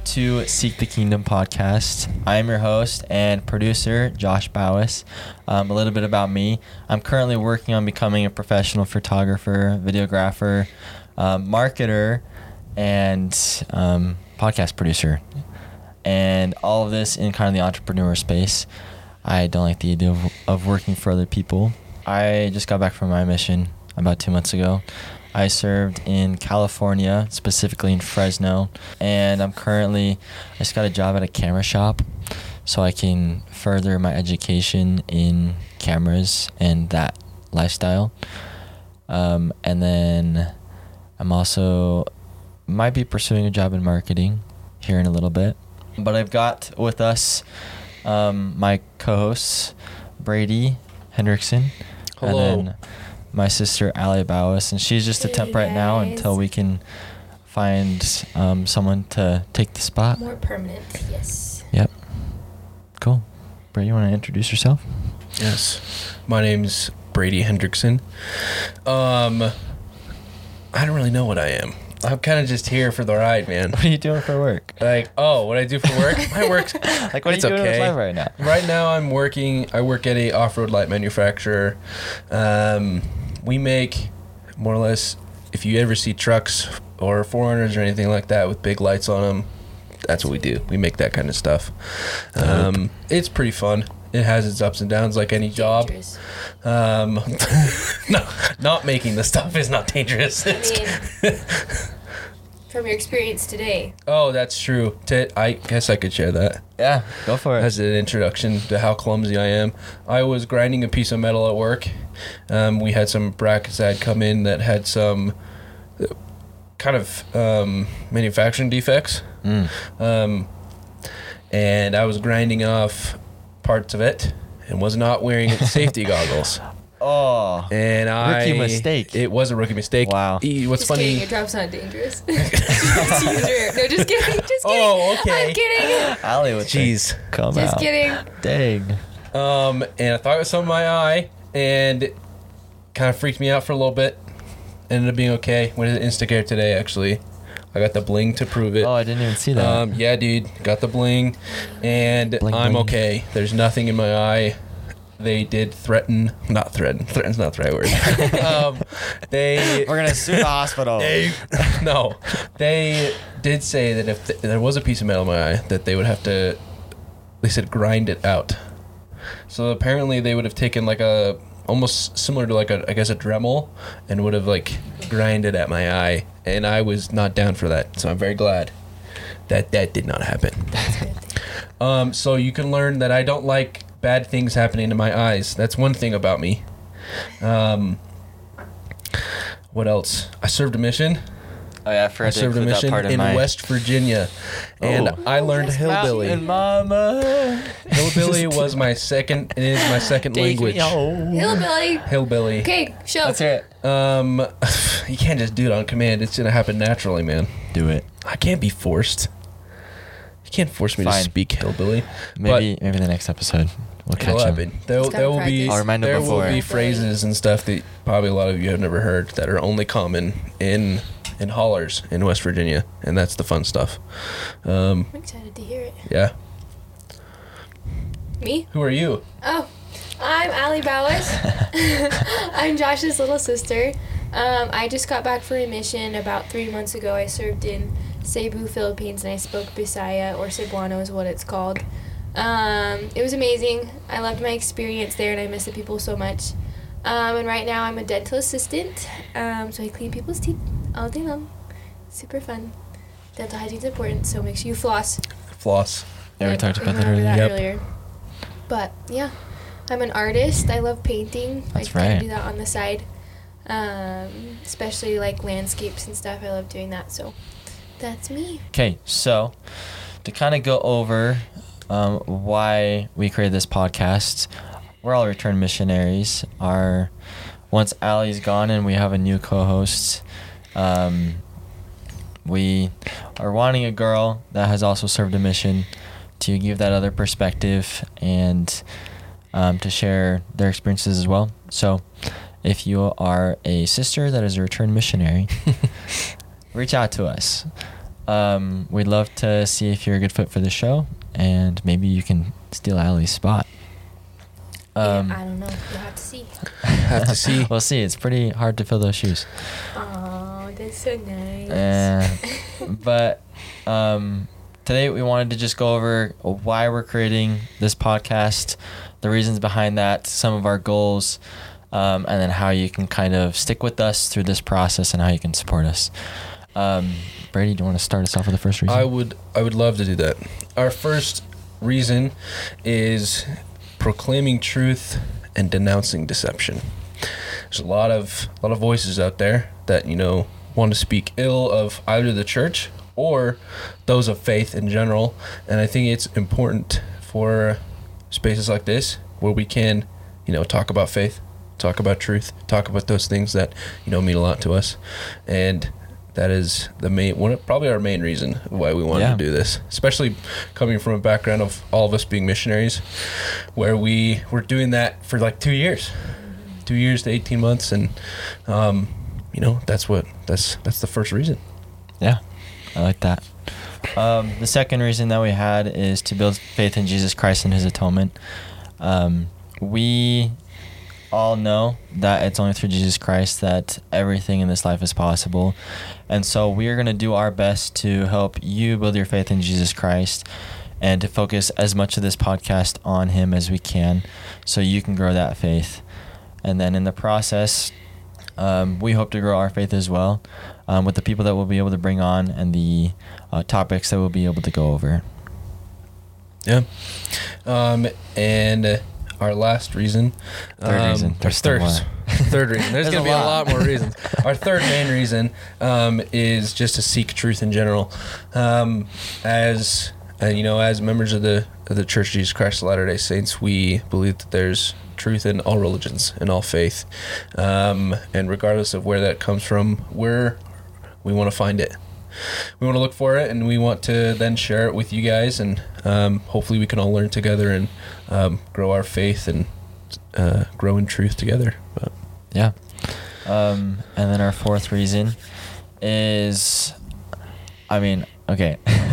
to Seek the Kingdom podcast. I am your host and producer, Josh Bowis. A little bit about me. I'm currently working on becoming a professional photographer, videographer, marketer, and podcast producer. And all of this in kind of the entrepreneur space. I don't like the idea of working for other people. I just got back from my mission about 2 months ago. I served in California, specifically in Fresno, and I just got a job at a camera shop so I can further my education in cameras and that lifestyle. And then I'm also might be pursuing a job in marketing here in a little bit. But I've got with us my co-hosts, Brady Hendrickson. Hello. And then my sister, Allie Bowis. And she's just a temp right now until we can find someone to take the spot. More permanent, yes. Yep. Cool. Brady, you want to introduce yourself? Yes. My name's Brady Hendrickson. I don't really know what I am. I'm kind of just here for the ride, man. What are you doing for work? Like, what I do for work? My work's Like, what are you it's doing okay. with life right now? Right now, I work at a off-road light manufacturer. We make more or less, if you ever see trucks or 400s or anything like that with big lights on them, that's what we do. We make that kind of stuff. It's pretty fun. It has its ups and downs like any job. Dangerous. No, not making the stuff is not dangerous. I mean, from your experience today. Oh, that's true. I guess I could share that Yeah, go for it. as an introduction to how clumsy I am. I was grinding a piece of metal at work. We had some brackets that had come in that had some kind of manufacturing defects. And I was grinding off parts of it and was not wearing safety goggles. Oh, And rookie mistake. It was a rookie mistake. Wow. What's Just funny? kidding, your drop's not dangerous. No, just kidding. Just kidding. Oh, okay. I'm kidding. Allie would Jeez. come Just out. kidding. Dang. And I thought it was something in my eye, and it kind of freaked me out for a little bit. Ended up being okay. Went to Instacare today, actually. I got the bling to prove it. Oh, I didn't even see that. Yeah, dude. Got the bling, and Bling, I'm bling. okay. There's nothing in my eye. They did not threaten. Threaten's not the right word. They We're gonna sue the hospital. no, they did say that if there was a piece of metal in my eye, that they would have to. They said grind it out. So apparently they would have taken like a almost similar to like I guess a Dremel, and would have like grinded at my eye, and I was not down for that. So I'm very glad that did not happen. That's good. So you can learn that I don't like bad things happening to my eyes. That's one thing about me. What else? I served a mission. Oh yeah, I forgot I to served a include that mission part in my West Virginia, and Oh. I learned hillbilly. Mountain Mama. Hillbilly was my second. It is my second Take language. me home. Hillbilly. Hillbilly. Okay, show. Let's hear it. You can't just do it on command. It's gonna happen naturally, man. Do it. I can't be forced. You can't force me Fine. to speak hillbilly. Maybe the next episode we'll It'll catch him. happen. There It's gotta will be practice. I'll remind him there before. will be phrases and stuff that probably a lot of you have never heard that are only common in hollers in West Virginia, and that's the fun stuff. I'm excited to hear it. Yeah. Me? Who are you? Oh, I'm Allie Bowis. I'm Josh's little sister. I just got back from a mission about 3 months ago. I served in Cebu, Philippines, and I spoke Bisaya, or Cebuano is what it's called. It was amazing. I loved my experience there, and I miss the people so much. And right now I'm a dental assistant, so I clean people's teeth all day long. Super fun. Dental hygiene's important, so make sure you floss. Floss. Yeah, we talked about that remember earlier. Yep. earlier. But yeah, I'm an artist. I love painting. That's I try right. to do that on the side, especially like landscapes and stuff. I love doing that. So that's me. Okay, so to kind of go over why we created this podcast, we're all returned missionaries. Once Allie's gone and we have a new co-host, we are wanting a girl that has also served a mission to give that other perspective and to share their experiences as well. So if you are a sister that is a returned missionary, reach out to us. We'd love to see if you're a good fit for the show, and maybe you can steal Allie's spot. I don't know. You'll have to see. Have to see. We'll see. It's pretty hard to fill those shoes. Oh, that's so nice. But today we wanted to just go over why we're creating this podcast, the reasons behind that, some of our goals, and then how you can kind of stick with us through this process and how you can support us. Brady, do you want to start us off with the first reason? I would love to do that. Our first reason is proclaiming truth and denouncing deception. There's a lot of voices out there that, want to speak ill of either the church or those of faith in general. And I think it's important for spaces like this where we can, talk about faith, talk about truth, talk about those things that, mean a lot to us. And that is probably our main reason why we wanted to do this, especially coming from a background of all of us being missionaries, where we were doing that for like 2 years to 18 months. And, that's the first reason. Yeah, I like that. The second reason that we had is to build faith in Jesus Christ and his atonement. We all know that it's only through Jesus Christ that everything in this life is possible. And so we are going to do our best to help you build your faith in Jesus Christ and to focus as much of this podcast on him as we can so you can grow that faith. And then in the process, we hope to grow our faith as well with the people that we'll be able to bring on and the topics that we'll be able to go over. Yeah. And our last reason. Third reason. Third reason. There's going to be a lot more reasons. Our third main reason is just to seek truth in general. As members of the Church of Jesus Christ of Latter-day Saints, we believe that there's truth in all religions and all faith. And regardless of where that comes from, we want to find it. We want to look for it, and we want to then share it with you guys, and hopefully we can all learn together and grow our faith and grow in truth together. But. Yeah. And then our fourth reason is, okay.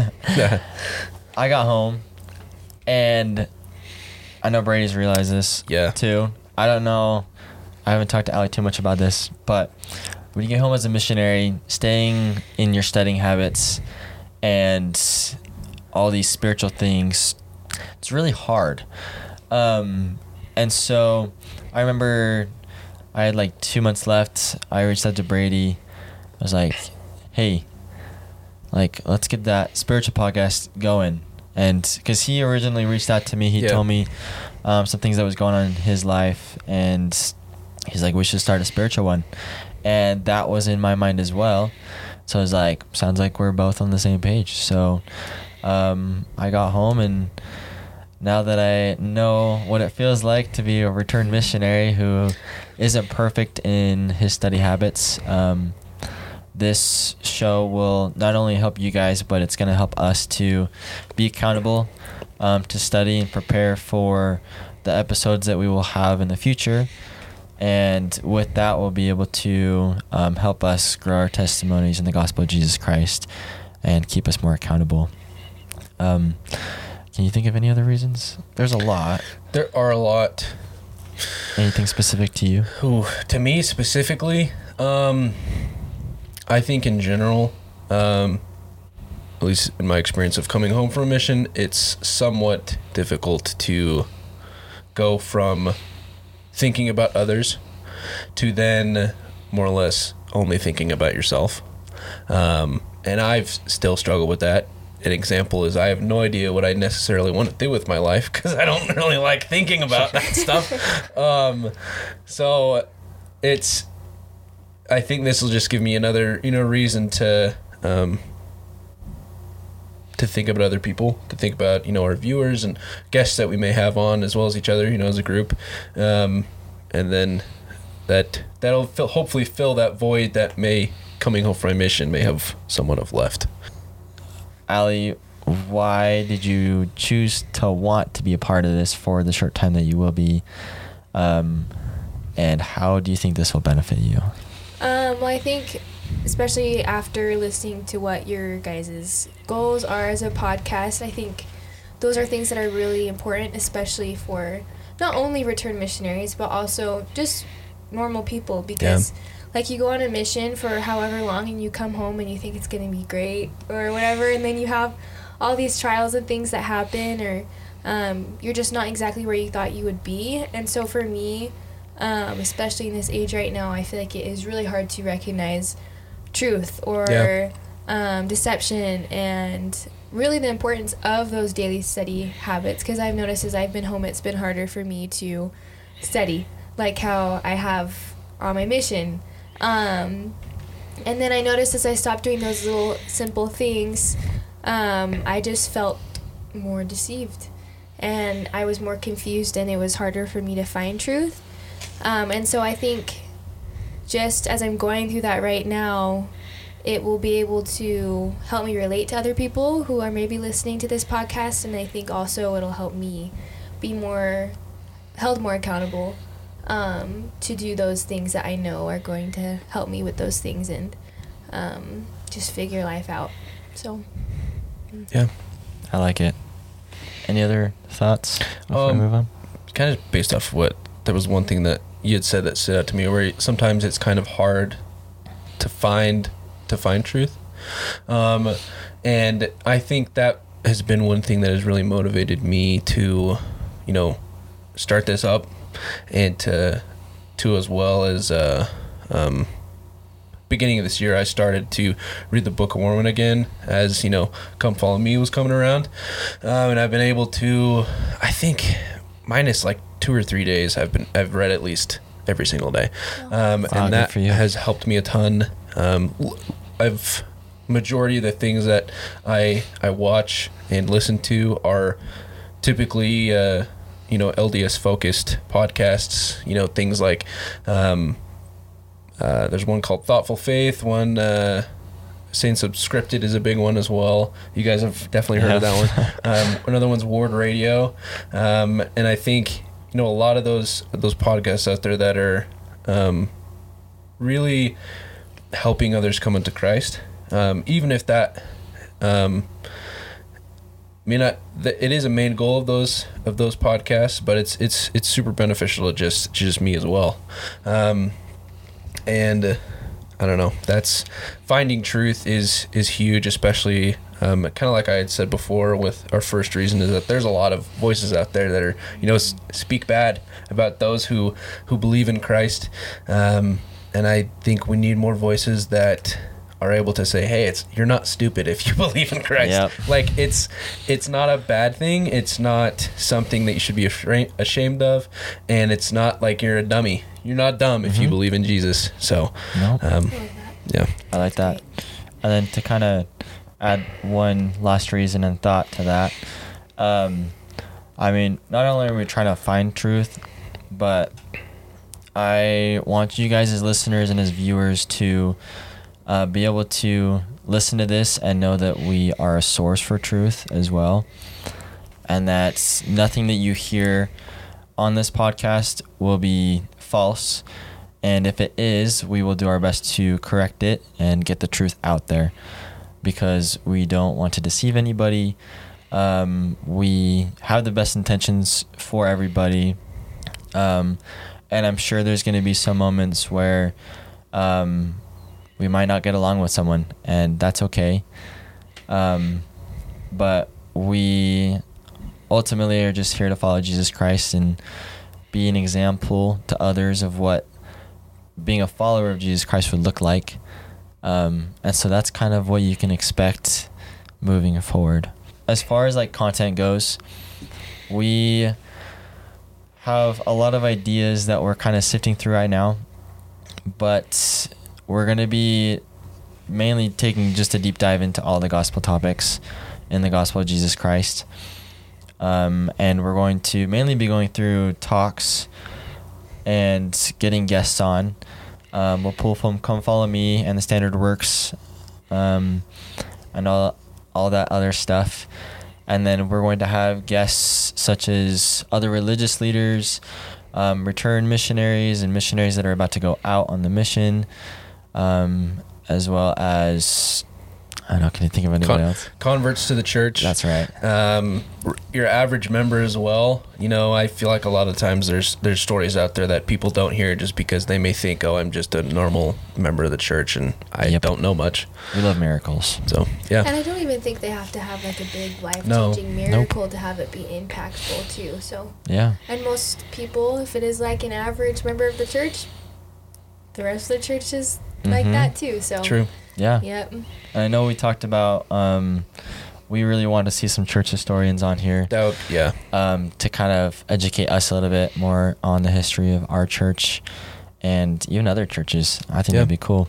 I got home, and I know Brady's realized this too. I don't know. I haven't talked to Allie too much about this, but when you get home as a missionary, staying in your studying habits and all these spiritual things, it's really hard. And so I remember I had like 2 months left. I reached out to Brady. I was like, hey, let's get that spiritual podcast going. And because he originally reached out to me, he told me some things that was going on in his life. And he's like, we should start a spiritual one. And that was in my mind as well. So I was like, sounds like we're both on the same page. So I got home, and now that I know what it feels like to be a returned missionary who isn't perfect in his study habits, this show will not only help you guys, but it's going to help us to be accountable, to study and prepare for the episodes that we will have in the future. And with that, we'll be able to help us grow our testimonies in the gospel of Jesus Christ and keep us more accountable. Can you think of any other reasons? There's a lot. There are a lot. Anything specific to you? To me specifically, I think in general, at least in my experience of coming home from a mission, it's somewhat difficult to go from thinking about others to then more or less only thinking about yourself. And I've still struggled with that. An example is I have no idea what I necessarily want to do with my life because I don't really like thinking about that stuff. So I think this will just give me another, reason to think about other people, to think about, our viewers and guests that we may have on, as well as each other, as a group. And then that'll hopefully fill that void that coming home from my mission may have somewhat of left. Allie, why did you choose to want to be a part of this for the short time that you will be? And how do you think this will benefit you? Well, I think especially after listening to what your guys' goals are as a podcast, I think those are things that are really important, especially for not only return missionaries, but also just normal people. Because, like, you go on a mission for however long and you come home and you think it's going to be great or whatever, and then you have all these trials and things that happen, or you're just not exactly where you thought you would be. And so for me, especially in this age right now, I feel like it is really hard to recognize truth or deception, and really the importance of those daily study habits. Because I've noticed as I've been home, it's been harder for me to study like how I have on my mission. And then I noticed as I stopped doing those little simple things, I just felt more deceived, and I was more confused, and it was harder for me to find truth. And so I think just as I'm going through that right now, it will be able to help me relate to other people who are maybe listening to this podcast, and I think also it'll help me be held more accountable to do those things that I know are going to help me with those things and just figure life out. So, Yeah. I like it. Any other thoughts before we move on? Kind of based off what, there was one thing that you had said that stood out to me, where sometimes it's kind of hard to find truth. And I think that has been one thing that has really motivated me to, start this up, and to as well as, beginning of this year, I started to read the Book of Mormon again, as Come Follow Me was coming around, and I've been able to, I think, minus like 2 or 3 days, I've read at least every single day, and that has helped me a ton. Majority of the things that I watch and listen to are typically LDS focused podcasts. Things like there's one called Thoughtful Faith, one Saints Subscripted is a big one as well. You guys have definitely heard of that one. Another one's Ward Radio, and I think a lot of those podcasts out there that are really helping others come into Christ, even if that it is a main goal of those podcasts, but it's super beneficial to just me as well. And I don't know, that's finding truth is huge, especially kind of like I had said before with our first reason, is that there's a lot of voices out there that are speak bad about those who believe in Christ, and I think we need more voices that are able to say, hey, you're not stupid if you believe in Christ. Yep. Like it's not a bad thing, it's not something that you should be ashamed of, and it's not like you're a dummy. You're not dumb if you believe in Jesus. So no. Yeah, I like that. And then to kind of add one last reason and thought to that, not only are we trying to find truth, but I want you guys as listeners and as viewers to be able to listen to this and know that we are a source for truth as well, and that nothing that you hear on this podcast will be false, and if it is, we will do our best to correct it and get the truth out there, because we don't want to deceive anybody. We have the best intentions for everybody, and I'm sure there's going to be some moments where we might not get along with someone, and that's okay. But we ultimately are just here to follow Jesus Christ and be an example to others of what being a follower of Jesus Christ would look like. And so that's kind of what you can expect moving forward. As far as like content goes, we have a lot of ideas that we're kind of sifting through right now, but we're going to be mainly taking just a deep dive into all the gospel topics in the gospel of Jesus Christ. And we're going to mainly be going through talks and getting guests on. We'll pull from Come Follow Me and the Standard Works, and all that other stuff. And then we're going to have guests such as other religious leaders, return missionaries, and missionaries that are about to go out on the mission, as well as, I don't know, can you think of anybody else? Converts to the church. That's right. Your average member as well. You know, I feel like a lot of times there's stories out there that people don't hear just because they may think, oh, I'm just a normal member of the church and I don't know much. We love miracles. So, yeah. And I don't even think they have to have like a big life-changing miracle to have it be impactful too. So yeah. And most people, if it is like an average member of the church, the rest of the church is like that too. So True. Yeah. Yep. And I know we talked about we really want to see some church historians on here. Yeah. To kind of educate us a little bit more on the history of our church and even other churches. I think that'd be cool.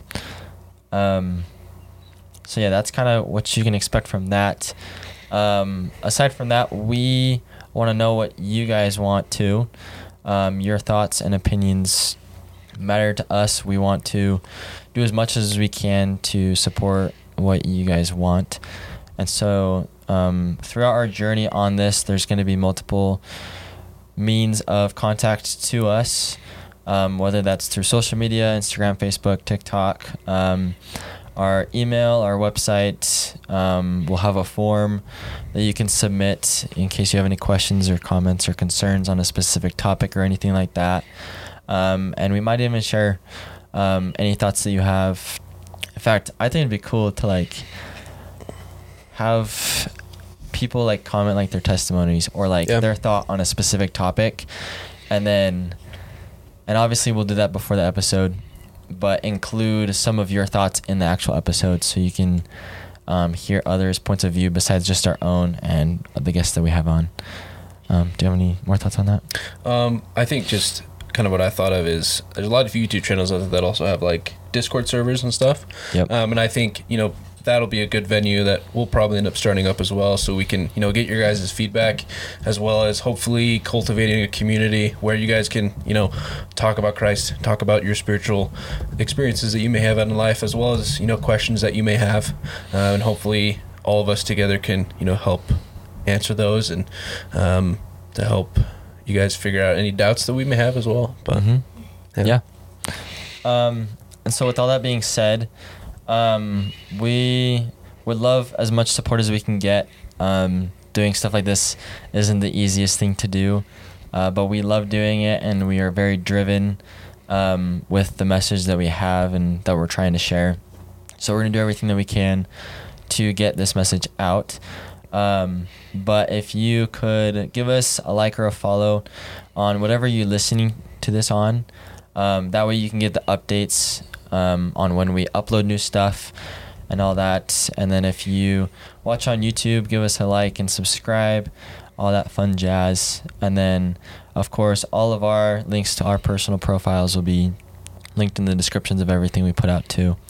So yeah, that's kind of what you can expect from that. Aside from that, we want to know what you guys want too. Your thoughts and opinions matter to us. We want to do as much as we can to support what you guys want. And so throughout our journey on this, there's going to be multiple means of contact to us, whether that's through social media, Instagram, Facebook, TikTok, our email, our website. We'll have a form that you can submit in case you have any questions or comments or concerns on a specific topic or anything like that. And we might even share any thoughts that you have. In fact, I think it'd be cool to like have people like comment like their testimonies or like their thought on a specific topic, and obviously we'll do that before the episode, but include some of your thoughts in the actual episode so you can hear others' points of view besides just our own and the guests that we have on. Do you have any more thoughts on that? I think just kind of what I thought of is there's a lot of YouTube channels out there that also have like Discord servers and stuff. Yep. And I think, you know, that'll be a good venue that we'll probably end up starting up as well, so we can, you know, get your guys' feedback, as well as hopefully cultivating a community where you guys can, you know, talk about Christ, talk about your spiritual experiences that you may have in life, as well as, you know, questions that you may have, and hopefully all of us together can, you know, help answer those and to help you guys figure out any doubts that we may have as well. But yeah. And so with all that being said, we would love as much support as we can get. Doing stuff like this isn't the easiest thing to do, but we love doing it, and we are very driven with the message that we have and that we're trying to share. So we're going to do everything that we can to get this message out. But if you could give us a like or a follow on whatever you're listening to this on, that way you can get the updates on when we upload new stuff and all that. And then if you watch on YouTube, give us a like and subscribe, all that fun jazz. And then, of course, all of our links to our personal profiles will be linked in the descriptions of everything we put out too.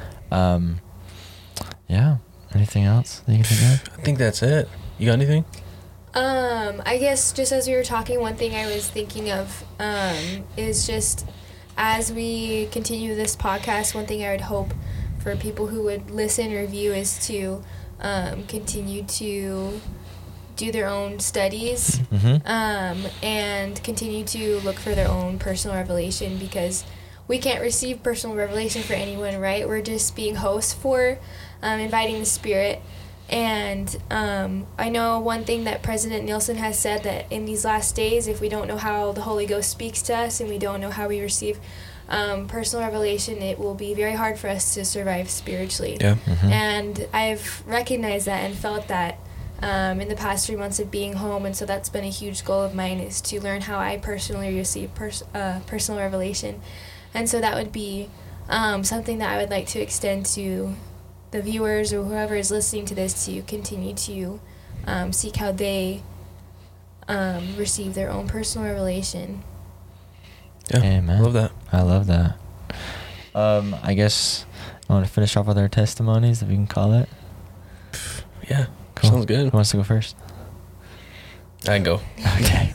Yeah. Anything else that you can think of? I think that's it. You got anything? I guess just as we were talking, one thing I was thinking of is just as we continue this podcast, one thing I would hope for people who would listen or view is to continue to do their own studies and continue to look for their own personal revelation, because we can't receive personal revelation for anyone, right? We're just being hosts for inviting the Spirit. And I know one thing that President Nielsen has said, that in these last days, if we don't know how the Holy Ghost speaks to us and we don't know how we receive personal revelation, it will be very hard for us to survive spiritually. Yeah. And I've recognized that and felt that in the past 3 months of being home, and so that's been a huge goal of mine, is to learn how I personally receive personal revelation. And so that would be something that I would like to extend to the viewers or whoever is listening to this, to continue to seek how they receive their own personal revelation. Yeah, Amen. Love that. I love that. I guess I want to finish off with our testimonies, if we can call it. Yeah, Cool. sounds good. Who wants to go first? I can go. Okay.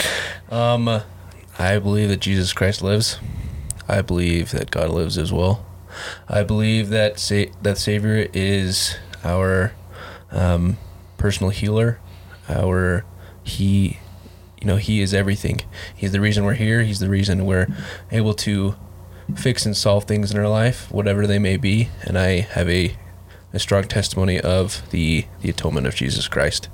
I believe that Jesus Christ lives. I believe that God lives as well. I believe that that Savior is our personal healer. He is everything. He's the reason we're here. He's the reason we're able to fix and solve things in our life, whatever they may be. And I have a strong testimony of the atonement of Jesus Christ.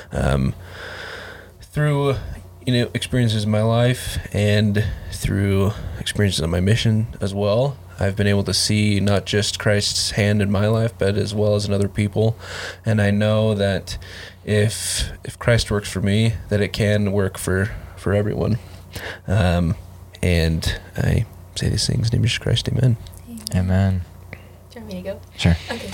Through experiences in my life and through experiences on my mission as well, I've been able to see not just Christ's hand in my life, but as well as in other people. And I know that if Christ works for me, that it can work for everyone. And I say these things in the name of Jesus Christ. Amen. Amen. Do you want me to go? Sure. Okay.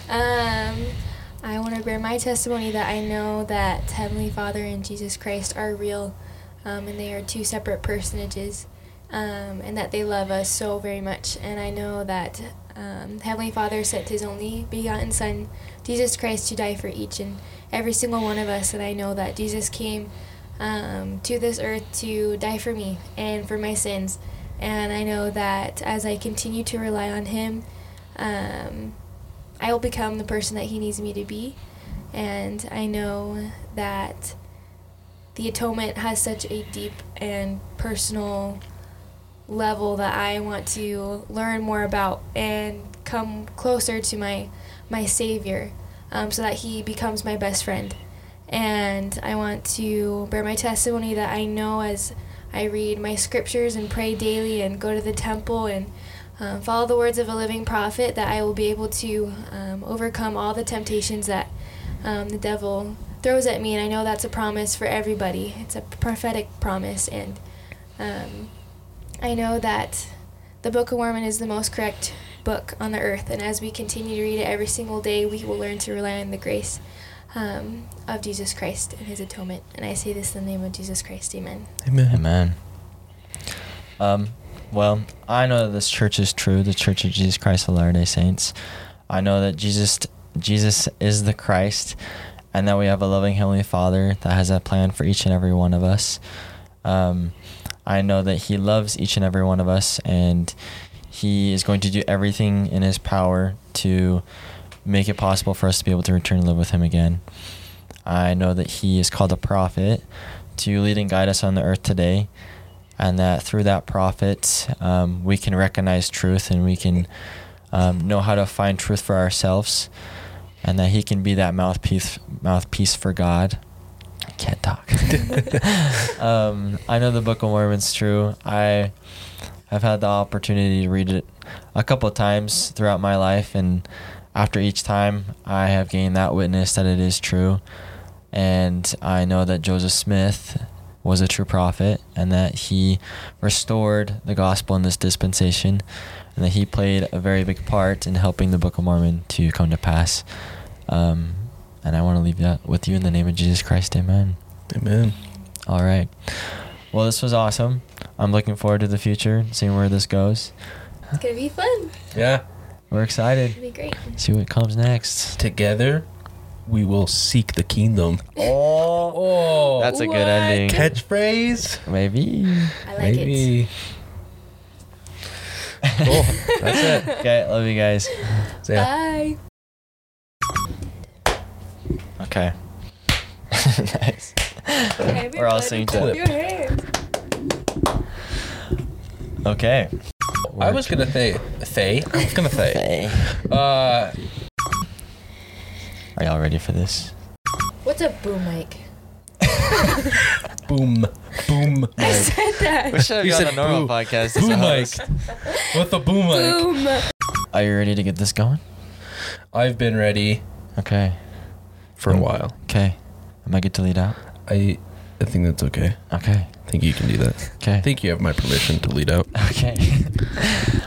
I want to bear my testimony that I know that Heavenly Father and Jesus Christ are real, and they are two separate personages, and that they love us so very much. And I know that Heavenly Father sent His only begotten Son, Jesus Christ, to die for each and every single one of us. And I know that Jesus came to this earth to die for me and for my sins. And I know that as I continue to rely on Him, I will become the person that He needs me to be. And I know that the atonement has such a deep and personal level that I want to learn more about and come closer to my Savior, so that He becomes my best friend. And I want to bear my testimony that I know as I read my scriptures and pray daily and go to the temple and follow the words of a living prophet, that I will be able to overcome all the temptations that the devil throws at me. And I know that's a promise for everybody. It's a prophetic promise. And I know that the Book of Mormon is the most correct book on the earth. And as we continue to read it every single day, we will learn to rely on the grace of Jesus Christ and His atonement. And I say this in the name of Jesus Christ. Amen. Amen. Amen. Well, I know that this church is true, the Church of Jesus Christ of Latter-day Saints. I know that Jesus is the Christ, and that we have a loving Heavenly Father that has a plan for each and every one of us. I know that He loves each and every one of us, and He is going to do everything in His power to make it possible for us to be able to return and live with Him again. I know that He is called a prophet to lead and guide us on the earth today, and that through that prophet, we can recognize truth, and we can know how to find truth for ourselves, and that He can be that mouthpiece for God. I can't talk. I know the Book of Mormon's true. I have had the opportunity to read it a couple of times throughout my life, and after each time, I have gained that witness that it is true. And I know that Joseph Smith was a true prophet, and that he restored the gospel in this dispensation, and that he played a very big part in helping the Book of Mormon to come to pass. And I want to leave that with you in the name of Jesus Christ. Amen. Amen. All right. Well, this was awesome. I'm looking forward to the future, seeing where this goes. It's going to be fun. Yeah. We're excited. It'll be great. See what comes next. Together, we will seek the kingdom. Oh, that's a good What? ending. Catchphrase? Maybe. I like it. Maybe. Cool. That's it. Okay, love you guys. So, yeah. Bye. Okay. Nice. Everybody We're all synced clap up. your hands. Okay. I was gonna say. Are y'all ready for this? What's a boom mic? Boom. Boom. I said that. We should have You gone said a normal boo. podcast. as Boom a mic. host. What's the boom mic? Boom. Are you ready to get this going? I've been ready Okay. for a while. Okay. Am I good to lead out? I think that's okay. Okay. I think you can do that. Okay. I think you have my permission to lead out. Okay.